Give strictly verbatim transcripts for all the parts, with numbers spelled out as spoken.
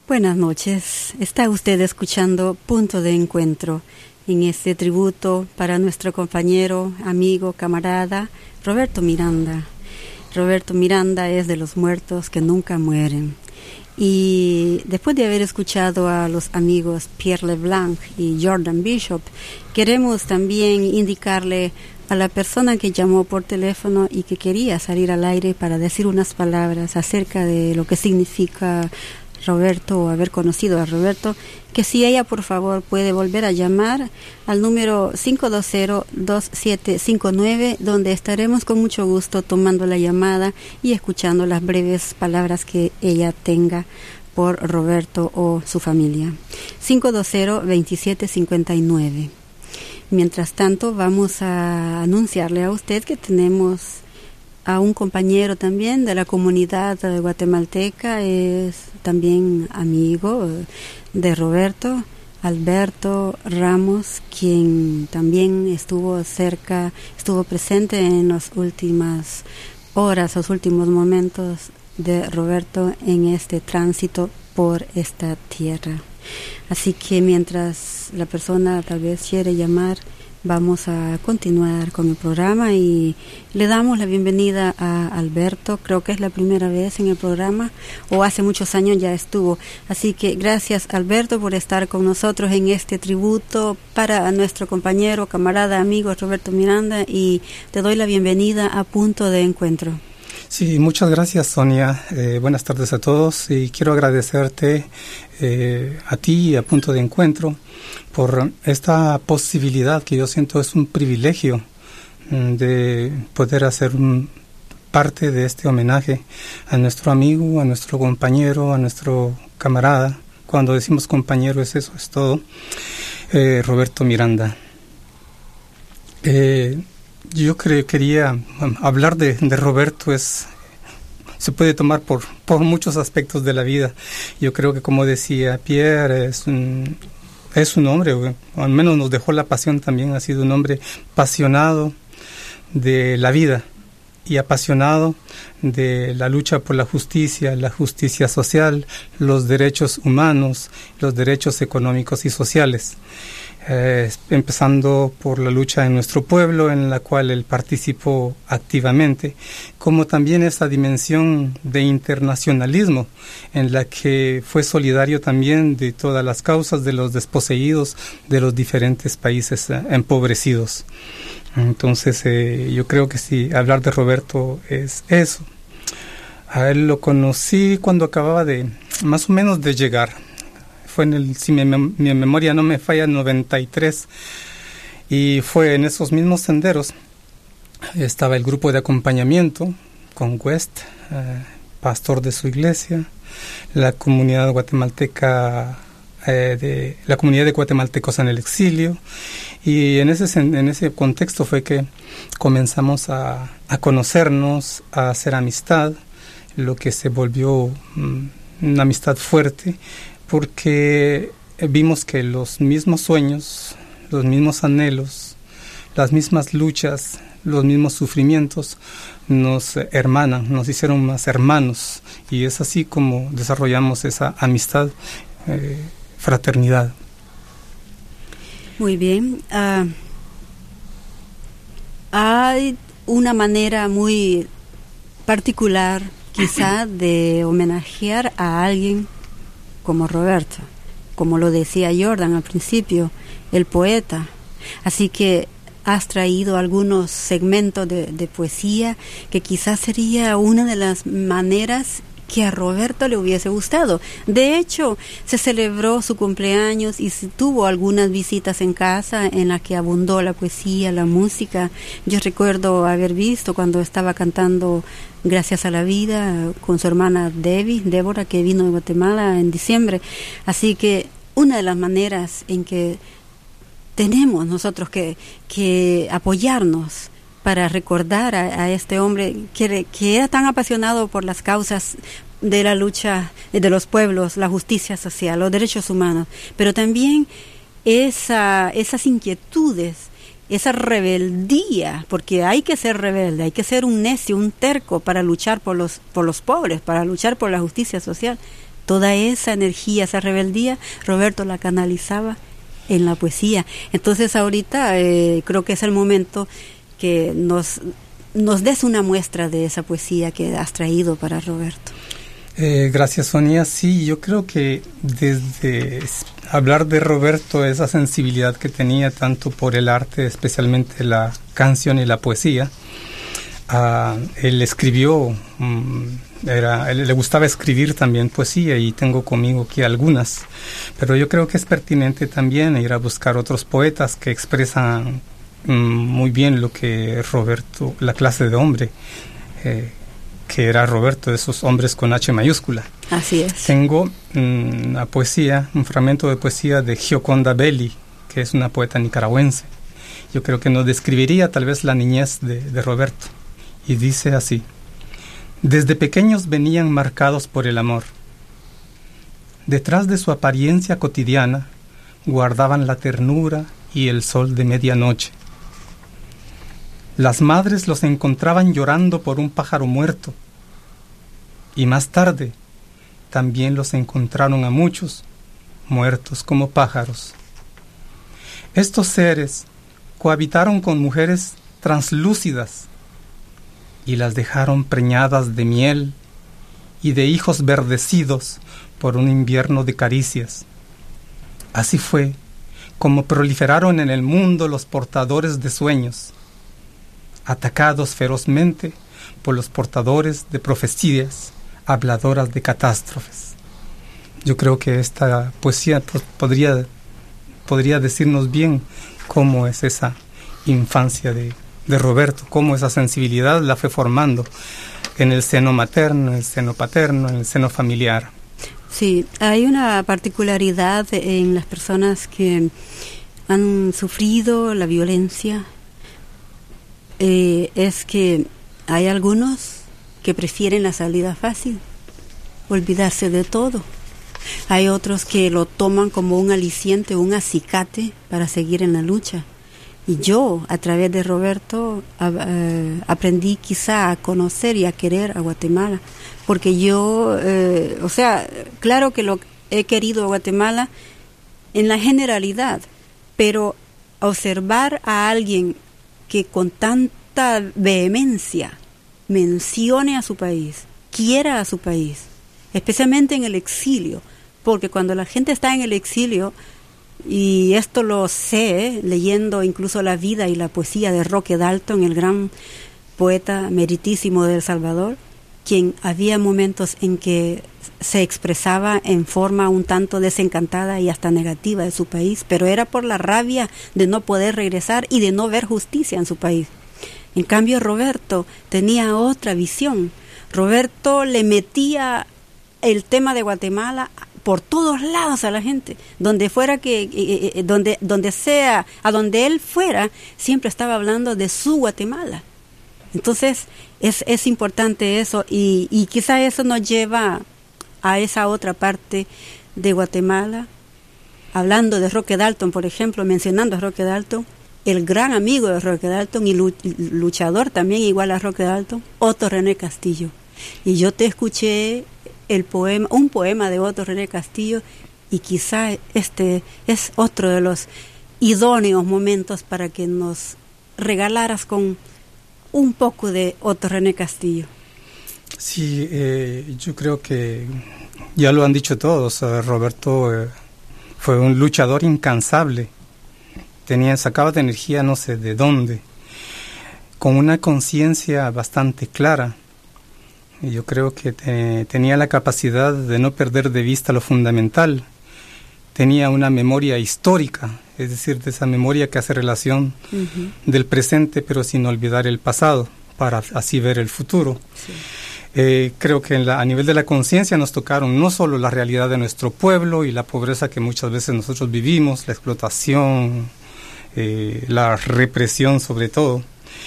Buenas noches. Está usted escuchando Punto de Encuentro en este tributo para nuestro compañero, amigo, camarada, Roberto Miranda. Roberto Miranda es de los muertos que nunca mueren. Y después de haber escuchado a los amigos Pierre LeBlanc y Jordan Bishop, queremos también indicarle a la persona que llamó por teléfono y que quería salir al aire para decir unas palabras acerca de lo que significa Roberto o haber conocido a Roberto, que si ella por favor puede volver a llamar al número cinco dos cero, dos siete cinco nueve, donde estaremos con mucho gusto tomando la llamada y escuchando las breves palabras que ella tenga por Roberto o su familia. cinco dos cero, dos siete cinco nueve. Mientras tanto, vamos a anunciarle a usted que tenemos a un compañero también de la comunidad guatemalteca, es también amigo de Roberto, Alberto Ramos, quien también estuvo cerca, estuvo presente en las últimas horas, los últimos momentos de Roberto en este tránsito por esta tierra. Así que mientras la persona tal vez quiere llamar, vamos a continuar con el programa y le damos la bienvenida a Alberto. Creo que es la primera vez en el programa, o hace muchos años ya estuvo. Así que gracias, Alberto, por estar con nosotros en este tributo para nuestro compañero, camarada, amigo Roberto Miranda, y te doy la bienvenida a Punto de Encuentro. Sí, muchas gracias, Sonia. Eh, buenas tardes a todos y quiero agradecerte eh, a ti y a Punto de Encuentro por esta posibilidad que yo siento es un privilegio de poder hacer un, parte de este homenaje a nuestro amigo, a nuestro compañero, a nuestro camarada. Cuando decimos compañero es eso, es todo. Eh, Roberto Miranda. Eh, Yo cre- quería um, hablar de, de Roberto, es se puede tomar por, por muchos aspectos de la vida. Yo creo que, como decía Pierre, es un, es un hombre, o al menos nos dejó la pasión también, ha sido un hombre apasionado de la vida y apasionado de la lucha por la justicia, la justicia social, los derechos humanos, los derechos económicos y sociales. Eh, empezando por la lucha en nuestro pueblo, en la cual él participó activamente, como también esa dimensión de internacionalismo, en la que fue solidario también de todas las causas de los desposeídos de los diferentes países eh, empobrecidos. Entonces, eh, yo creo que sí, hablar de Roberto es eso. A él lo conocí cuando acababa de, más o menos de llegar. Fue en el, si mi, mi memoria no me falla, noventa y tres, y fue en esos mismos senderos. Estaba el grupo de acompañamiento con West, eh, pastor de su iglesia, la comunidad guatemalteca, eh, de la comunidad de guatemaltecos en el exilio, y en ese en ese contexto fue que comenzamos a, a conocernos, a hacer amistad, lo que se volvió um, una amistad fuerte, porque vimos que los mismos sueños, los mismos anhelos, las mismas luchas, los mismos sufrimientos nos hermanan, nos hicieron más hermanos, y es así como desarrollamos esa amistad, eh, fraternidad. Muy bien. Uh, hay una manera muy particular, quizá, de homenajear a alguien como Roberto, como lo decía Jordan al principio, el poeta. Así que has traído algunos segmentos de, de poesía que quizás sería una de las maneras que a Roberto le hubiese gustado. De hecho, se celebró su cumpleaños y se tuvo algunas visitas en casa en las que abundó la poesía, la música. Yo recuerdo haber visto cuando estaba cantando Gracias a la Vida con su hermana Debbie, Débora, que vino de Guatemala en diciembre. Así que una de las maneras en que tenemos nosotros que, que apoyarnos para recordar a, a este hombre que, que era tan apasionado por las causas de la lucha de los pueblos, la justicia social, los derechos humanos, pero también esa, esas inquietudes, esa rebeldía, porque hay que ser rebelde, hay que ser un necio, un terco para luchar por los, por los pobres, para luchar por la justicia social. toda esa energía, esa rebeldía, Roberto la canalizaba en la poesía. Entonces ahorita eh, creo que es el momento que nos, nos des una muestra de esa poesía que has traído para Roberto. Eh, gracias, Sonia. Sí, yo creo que desde hablar de Roberto, esa sensibilidad que tenía tanto por el arte, especialmente la canción y la poesía, uh, él escribió, um, era, él le gustaba escribir también poesía y tengo conmigo aquí algunas, pero yo creo que es pertinente también ir a buscar otros poetas que expresan um, muy bien lo que Roberto, la clase de hombre, eh, que era Roberto, de esos hombres con H mayúscula. Así es. Tengo mm, una poesía, un fragmento de poesía de Gioconda Belli, que es una poeta nicaragüense. Yo creo que nos describiría tal vez la niñez de, de Roberto. Y dice así: desde pequeños venían marcados por el amor. Detrás de su apariencia cotidiana guardaban la ternura y el sol de medianoche. Las madres los encontraban llorando por un pájaro muerto, y más tarde también los encontraron a muchos muertos como pájaros. Estos seres cohabitaron con mujeres translúcidas y las dejaron preñadas de miel y de hijos verdecidos por un invierno de caricias. Así fue como proliferaron en el mundo los portadores de sueños, atacados ferozmente por los portadores de profecías, habladoras de catástrofes. Yo creo que esta poesía pues, podría, podría decirnos bien cómo es esa infancia de, de Roberto, cómo esa sensibilidad la fue formando en el seno materno, en el seno paterno, en el seno familiar. Sí, hay una particularidad en las personas que han sufrido la violencia. Eh, es que hay algunos que prefieren la salida fácil, olvidarse de todo. Hay otros que lo toman como un aliciente, un acicate para seguir en la lucha. Y yo, a través de Roberto, a, eh, aprendí quizá a conocer y a querer a Guatemala, porque yo, eh, o sea, claro que lo he querido a Guatemala en la generalidad, pero observar a alguien que con tanta vehemencia mencione a su país, quiera a su país, especialmente en el exilio, porque cuando la gente está en el exilio, y esto lo sé leyendo incluso la vida y la poesía de Roque Dalton, el gran poeta meritísimo de El Salvador, quien había momentos en que se expresaba en forma un tanto desencantada y hasta negativa de su país, pero era por la rabia de no poder regresar y de no ver justicia en su país. En cambio, Roberto tenía otra visión. Roberto le metía el tema de Guatemala por todos lados a la gente, donde fuera que, eh, donde, donde sea, a donde él fuera, siempre estaba hablando de su Guatemala. Entonces, es, es importante eso, y, y quizá eso nos lleva a esa otra parte de Guatemala, hablando de Roque Dalton, por ejemplo, mencionando a Roque Dalton, el gran amigo de Roque Dalton y luchador también igual a Roque Dalton, Otto René Castillo. Y yo te escuché el poema, un poema de Otto René Castillo, y quizá este es otro de los idóneos momentos para que nos regalaras con un poco de Otto René Castillo. Sí, eh, yo creo que ya lo han dicho todos. Uh, Roberto eh, fue un luchador incansable, tenía, sacaba de energía no sé de dónde, con una conciencia bastante clara. Y yo creo que te, tenía la capacidad de no perder de vista lo fundamental. Tenía una memoria histórica, es decir, de esa memoria que hace relación uh-huh. del presente, pero sin olvidar el pasado, para así ver el futuro. Sí. Eh, creo que en la, a nivel de la conciencia nos tocaron no solo la realidad de nuestro pueblo y la pobreza que muchas veces nosotros vivimos, la explotación, eh, la represión sobre todo.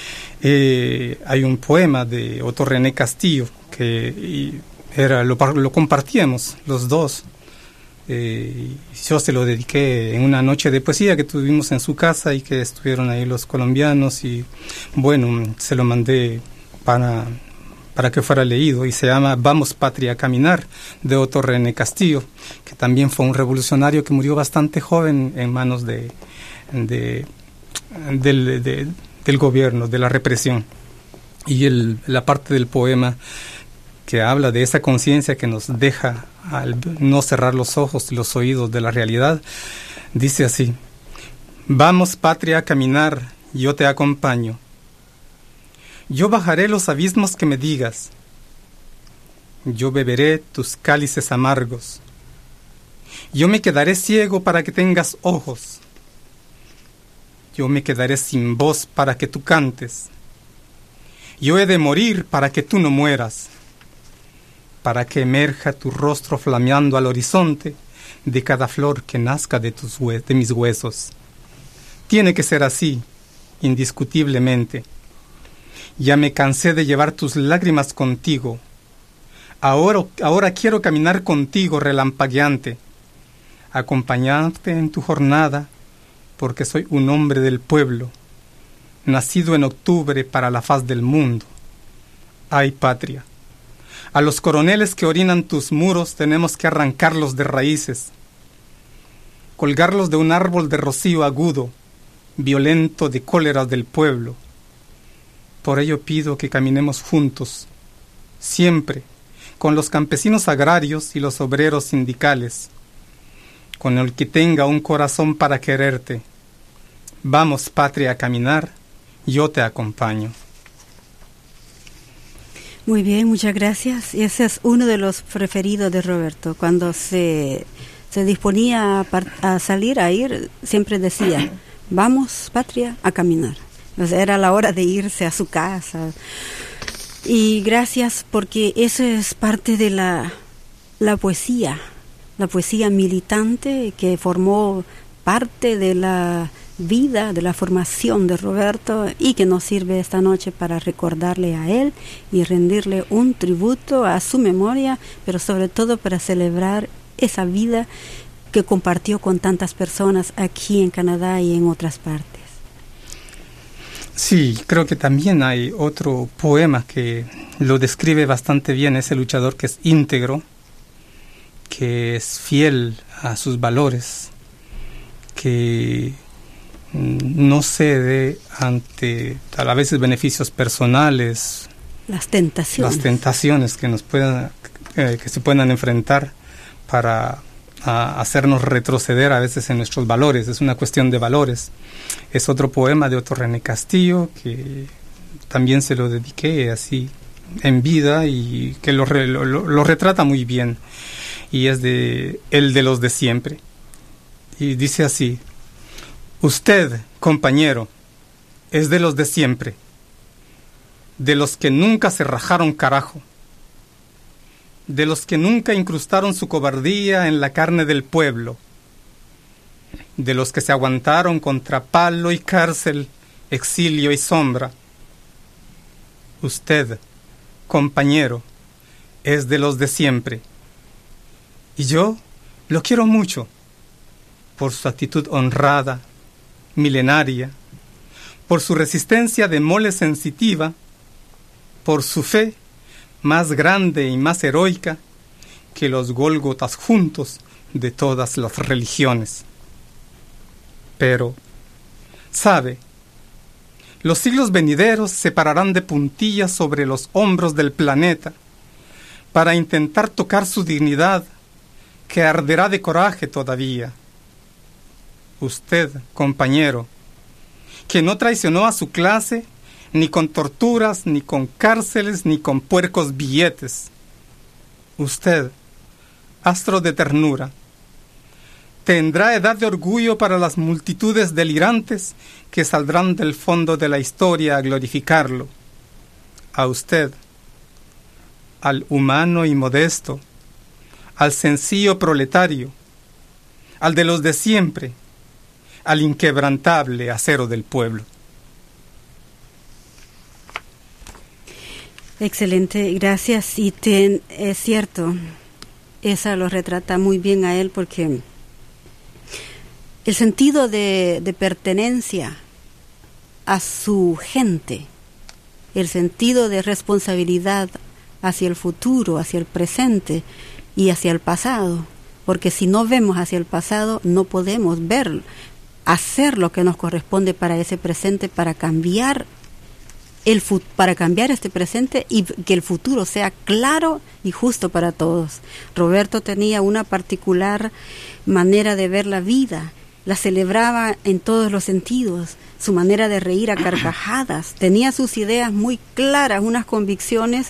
Eh, hay un poema de Otto René Castillo que era lo, lo compartíamos los dos. Eh, yo se lo dediqué en una noche de poesía que tuvimos en su casa y que estuvieron ahí los colombianos, y bueno, se lo mandé para, para que fuera leído, y se llama Vamos Patria a Caminar, de Otto René Castillo, que también fue un revolucionario que murió bastante joven en manos de, de, del, de, del gobierno, de la represión. Y el, la parte del poema que habla de esa conciencia que nos deja al no cerrar los ojos y los oídos de la realidad, dice así: Vamos, patria, a caminar, yo te acompaño. Yo bajaré los abismos que me digas. Yo beberé tus cálices amargos. Yo me quedaré ciego para que tengas ojos. Yo me quedaré sin voz para que tú cantes. Yo he de morir para que tú no mueras, para que emerja tu rostro flameando al horizonte de cada flor que nazca de, tus hue- de mis huesos. Tiene que ser así, indiscutiblemente. Ya me cansé de llevar tus lágrimas contigo. Ahora, ahora quiero caminar contigo relampagueante, acompañarte en tu jornada, porque soy un hombre del pueblo, nacido en octubre para la faz del mundo. Ay, patria, a los coroneles que orinan tus muros tenemos que arrancarlos de raíces, colgarlos de un árbol de rocío agudo, violento de cóleras del pueblo. Por ello pido que caminemos juntos, siempre, con los campesinos agrarios y los obreros sindicales, con el que tenga un corazón para quererte. Vamos, patria, a caminar, yo te acompaño. Muy bien, muchas gracias. Ese es uno de los preferidos de Roberto. Cuando se, se disponía a, par, a salir, a ir, siempre decía, vamos, patria, a caminar. O sea, era la hora de irse a su casa. Y gracias, porque eso es parte de la, la poesía, la poesía militante que formó parte de la vida, de la formación de Roberto, y que nos sirve esta noche para recordarle a él y rendirle un tributo a su memoria, pero sobre todo para celebrar esa vida que compartió con tantas personas aquí en Canadá y en otras partes. Sí, creo que también hay otro poema que lo describe bastante bien, ese luchador que es íntegro, que es fiel a sus valores, que no cede ante a veces beneficios personales, las tentaciones, las tentaciones que nos puedan, eh, que se puedan enfrentar para a hacernos retroceder a veces en nuestros valores. Es una cuestión de valores. Es otro poema de Otto René Castillo que también se lo dediqué así en vida y que lo, lo, lo retrata muy bien, y es de el de los de siempre, y dice así: usted, compañero, es de los de siempre, de los que nunca se rajaron carajo, de los que nunca incrustaron su cobardía en la carne del pueblo, de los que se aguantaron contra palo y cárcel, exilio y sombra. Usted, compañero, es de los de siempre, y yo lo quiero mucho por su actitud honrada, milenaria, por su resistencia de mole sensitiva, por su fe más grande y más heroica que los Gólgotas juntos de todas las religiones. Pero, ¿sabe? Los siglos venideros se pararán de puntillas sobre los hombros del planeta para intentar tocar su dignidad, que arderá de coraje todavía. Usted, compañero, que no traicionó a su clase ni con torturas, ni con cárceles, ni con puercos billetes. Usted, astro de ternura, tendrá edad de orgullo para las multitudes delirantes que saldrán del fondo de la historia a glorificarlo. A usted, al humano y modesto, al sencillo proletario, al de los de siempre, al inquebrantable acero del pueblo. Excelente, gracias. Y ten, es cierto, esa lo retrata muy bien a él, porque el sentido de, de pertenencia a su gente, el sentido de responsabilidad hacia el futuro, hacia el presente y hacia el pasado, porque si no vemos hacia el pasado no podemos ver, hacer lo que nos corresponde para ese presente, para cambiar el para cambiar este presente y que el futuro sea claro y justo para todos. Roberto tenía una particular manera de ver la vida, la celebraba en todos los sentidos, su manera de reír a carcajadas, tenía sus ideas muy claras, unas convicciones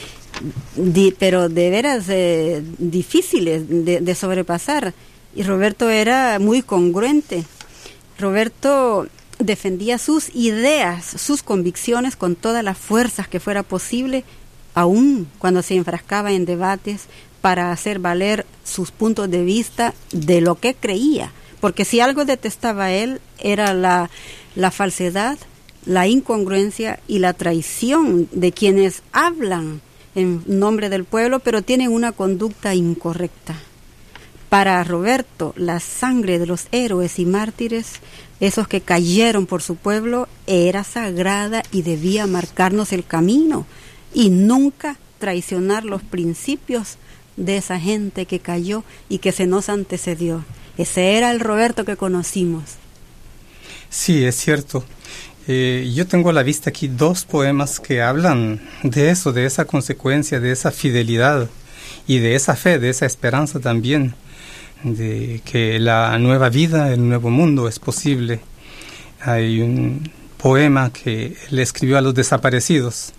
di, pero de veras eh, difíciles de, de sobrepasar, y Roberto era muy congruente. Roberto defendía sus ideas, sus convicciones con todas las fuerzas que fuera posible, aun cuando se enfrascaba en debates para hacer valer sus puntos de vista de lo que creía, porque si algo detestaba él era la, la falsedad, la incongruencia y la traición de quienes hablan en nombre del pueblo, pero tienen una conducta incorrecta. Para Roberto, la sangre de los héroes y mártires, esos que cayeron por su pueblo, era sagrada y debía marcarnos el camino y nunca traicionar los principios de esa gente que cayó y que se nos antecedió. Ese era el Roberto que conocimos. Sí, es cierto. Eh, yo tengo a la vista aquí dos poemas que hablan de eso, de esa consecuencia, de esa fidelidad y de esa fe, de esa esperanza también, de que la nueva vida, el nuevo mundo es posible. Hay un poema que él escribió a los desaparecidos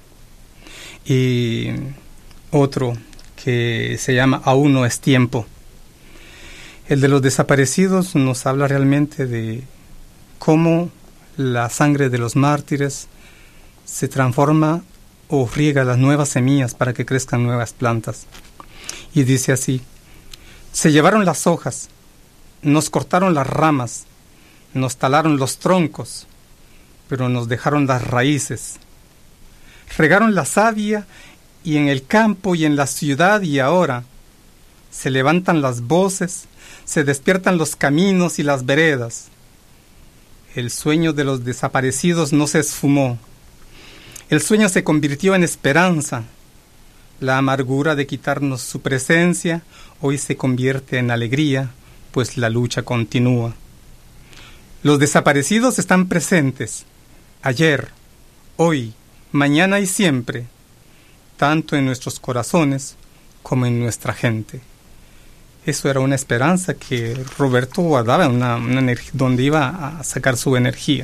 y otro que se llama Aún no es tiempo. El de los desaparecidos nos habla realmente de cómo la sangre de los mártires se transforma o riega las nuevas semillas para que crezcan nuevas plantas. Y dice así: se llevaron las hojas, nos cortaron las ramas, nos talaron los troncos, pero nos dejaron las raíces. Regaron la savia y en el campo y en la ciudad, y ahora se levantan las voces, se despiertan los caminos y las veredas. El sueño de los desaparecidos no se esfumó. El sueño se convirtió en esperanza. La amargura de quitarnos su presencia hoy se convierte en alegría, pues la lucha continúa. Los desaparecidos están presentes, ayer, hoy, mañana y siempre, tanto en nuestros corazones como en nuestra gente. Eso era una esperanza que Roberto guardaba, una, una energía, donde iba a sacar su energía.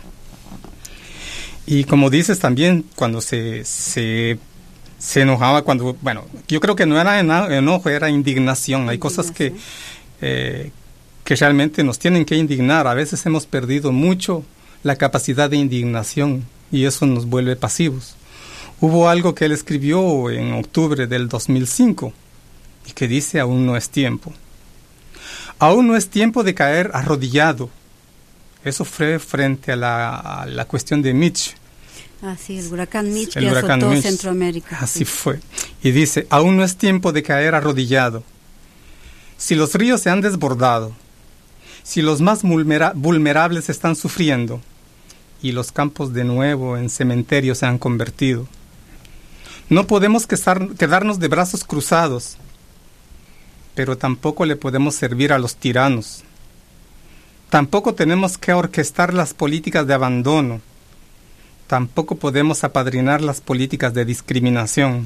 Y como dices también, cuando se, se, se enojaba, cuando, bueno, yo creo que no era enojo, era indignación. Hay cosas que, eh, que realmente nos tienen que indignar. A veces hemos perdido mucho la capacidad de indignación y eso nos vuelve pasivos. Hubo algo que él escribió en octubre del dos mil cinco y que dice: aún no es tiempo. Aún no es tiempo de caer arrodillado. Eso fue frente a la, a la cuestión de Mitch. Ah, sí, el huracán Mitch el que huracán azotó Mitch. Centroamérica. Así sí. fue. Y dice: aún no es tiempo de caer arrodillado. Si los ríos se han desbordado, si los más vulnera- vulnerables están sufriendo, y los campos de nuevo en cementerios se han convertido, no podemos quesar- quedarnos de brazos cruzados, pero tampoco le podemos servir a los tiranos. Tampoco tenemos que orquestar las políticas de abandono. Tampoco podemos apadrinar las políticas de discriminación.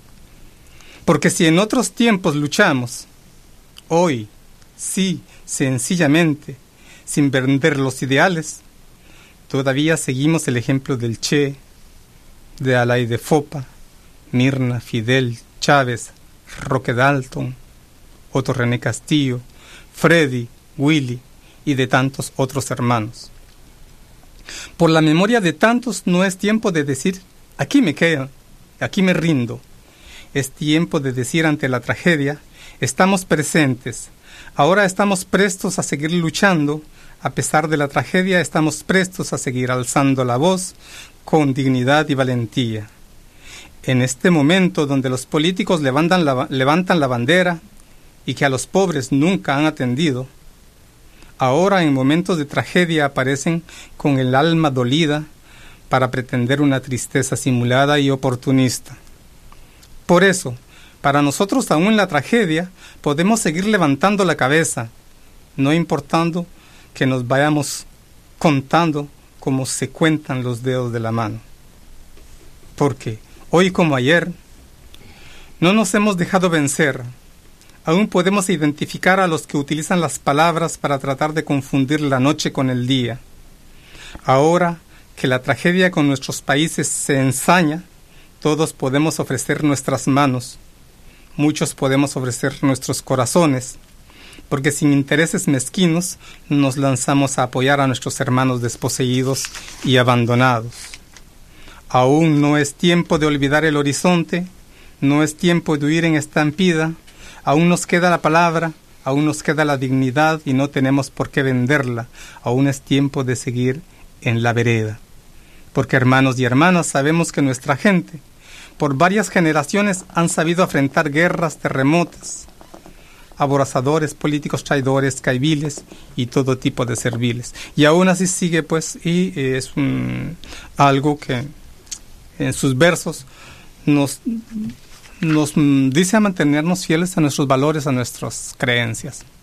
Porque si en otros tiempos luchamos, hoy, sí, sencillamente, sin vender los ideales, todavía seguimos el ejemplo del Che, de Alay de Fopa, Mirna, Fidel, Chávez, Roque Dalton, Otto René Castillo, Freddy, Willy y de tantos otros hermanos. Por la memoria de tantos no es tiempo de decir: aquí me quedo, aquí me rindo. Es tiempo de decir ante la tragedia: estamos presentes. Ahora estamos prestos a seguir luchando. A pesar de la tragedia, estamos prestos a seguir alzando la voz con dignidad y valentía. En este momento donde los políticos levantan la, levantan la bandera y que a los pobres nunca han atendido, ahora en momentos de tragedia aparecen con el alma dolida para pretender una tristeza simulada y oportunista. Por eso, para nosotros aún en la tragedia, podemos seguir levantando la cabeza, no importando que nos vayamos contando como se cuentan los dedos de la mano. Porque hoy como ayer, no nos hemos dejado vencer. Aún podemos identificar a los que utilizan las palabras para tratar de confundir la noche con el día. Ahora que la tragedia con nuestros países se ensaña, todos podemos ofrecer nuestras manos. Muchos podemos ofrecer nuestros corazones, porque sin intereses mezquinos nos lanzamos a apoyar a nuestros hermanos desposeídos y abandonados. Aún no es tiempo de olvidar el horizonte, no es tiempo de huir en estampida, aún nos queda la palabra, aún nos queda la dignidad y no tenemos por qué venderla, aún es tiempo de seguir en la vereda. Porque hermanos y hermanas, sabemos que nuestra gente, por varias generaciones, han sabido afrontar guerras, terremotos, aborazadores, políticos traidores, caiviles y todo tipo de serviles. Y aún así sigue, pues, y eh, es un, algo que en sus versos nos, nos dice a mantenernos fieles a nuestros valores, a nuestras creencias.